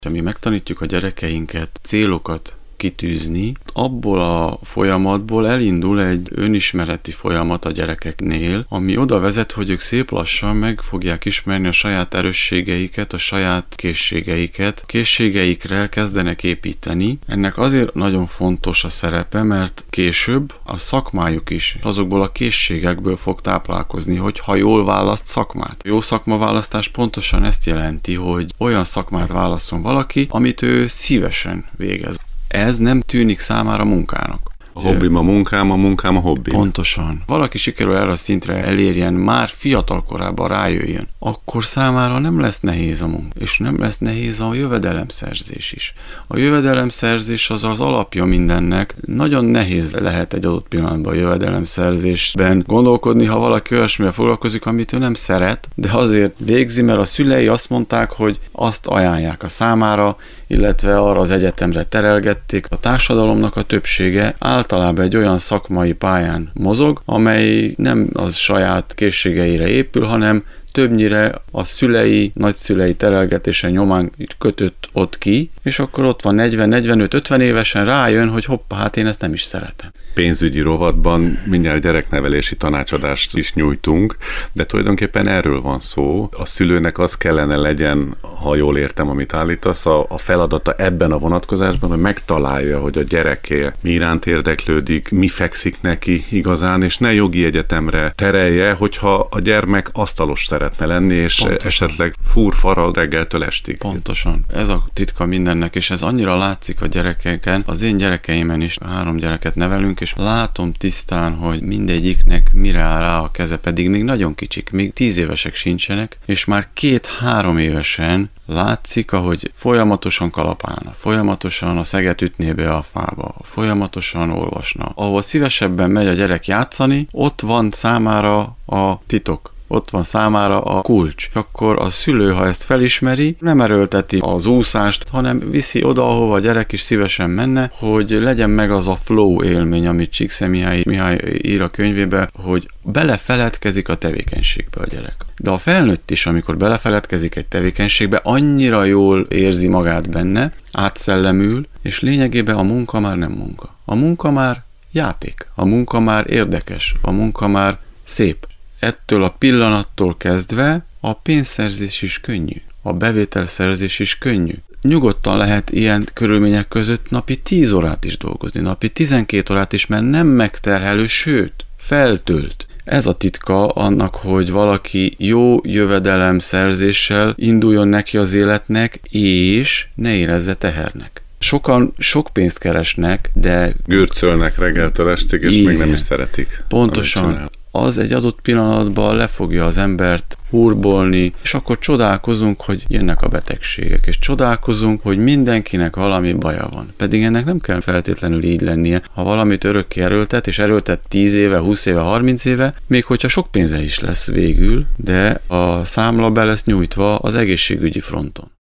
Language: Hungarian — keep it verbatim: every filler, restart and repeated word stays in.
Ha mi megtanítjuk a gyerekeinket célokat kitűzni, abból a folyamatból elindul egy önismereti folyamat a gyerekeknél, ami oda vezet, hogy ők szép lassan meg fogják ismerni a saját erősségeiket, a saját készségeiket, készségeikre kezdenek építeni. Ennek azért nagyon fontos a szerepe, mert később a szakmájuk is azokból a készségekből fog táplálkozni, hogy ha jól választ szakmát. A jó szakmaválasztás pontosan ezt jelenti, hogy olyan szakmát válasszon valaki, amit ő szívesen végez. Ez nem tűnik számára munkának. A hobbim a munkám, a munkám a hobbim. Pontosan. Valaki sikerül erre a szintre elérjen, már fiatal korában rájöjjön, akkor számára nem lesz nehéz a munka, és nem lesz nehéz a jövedelemszerzés is. A jövedelemszerzés az az alapja mindennek. Nagyon nehéz lehet egy adott pillanatban a jövedelemszerzésben gondolkodni, ha valaki olyasmivel foglalkozik, amit ő nem szeret, de azért végzi, mert a szülei azt mondták, hogy azt ajánlják a számára, illetve arra az egyetemre terelgették. A társadalomnak a többsége általában egy olyan szakmai pályán mozog, amely nem az saját készségeire épül, hanem többnyire a szülei, nagyszülei terelgetése nyomán kötött ott ki, és akkor ott van negyven, negyvenöt, ötven évesen rájön, hogy hoppá, hát én ezt nem is szeretem. Pénzügyi rovatban mindjárt gyereknevelési tanácsadást is nyújtunk, de tulajdonképpen erről van szó. A szülőnek az kellene legyen, ha jól értem, amit állítasz, a, a feladata ebben a vonatkozásban, hogy megtalálja, hogy a gyereké mi iránt érdeklődik, mi fekszik neki igazán, és ne jogi egyetemre terelje, hogyha a gyermek asztalos szeretne lenni, és Pontosan. esetleg fúr farag reggeltől estig. Pontosan. Ez a titka mindennek, és ez annyira látszik a gyerekeken. Az én gyerekeimen is három gyereket nevelünk, és látom tisztán, hogy mindegyiknek mire áll rá a keze, pedig még nagyon kicsik, még tíz évesek sincsenek, és már két-három évesen látszik, ahogy folyamatosan kalapálna, folyamatosan a szeget ütné be a fába, folyamatosan olvasna. Ahol szívesebben megy a gyerek játszani, ott van számára a titok. Ott van számára a kulcs. Akkor a szülő, ha ezt felismeri, nem erőlteti az úszást, hanem viszi oda, ahova a gyerek is szívesen menne, hogy legyen meg az a flow élmény, amit Csíkszentmihalyi Mihály, Mihály ír a könyvébe, hogy belefeledkezik a tevékenységbe a gyerek. De a felnőtt is, amikor belefeledkezik egy tevékenységbe, annyira jól érzi magát benne, átszellemül, és lényegében a munka már nem munka. A munka már játék, a munka már érdekes, a munka már szép. Ettől a pillanattól kezdve a pénzszerzés is könnyű, a bevételszerzés is könnyű. Nyugodtan lehet ilyen körülmények között napi tíz órát is dolgozni, napi tizenkét órát is, mert nem megterhelő, sőt, feltölt. Ez a titka annak, hogy valaki jó jövedelemszerzéssel induljon neki az életnek, és ne érezze tehernek. Sokan sok pénzt keresnek, de... Gürcölnek reggeltől estig, és igen, még nem is szeretik. Pontosan. Az egy adott pillanatban le fogja az embert hurbolni, és akkor csodálkozunk, hogy jönnek a betegségek, és csodálkozunk, hogy mindenkinek valami baja van. Pedig ennek nem kell feltétlenül így lennie. Ha valamit örökké erőltet, és erőltet tíz éve, húsz éve, harminc éve, még hogyha sok pénze is lesz végül, de a számla be lesz nyújtva az egészségügyi fronton.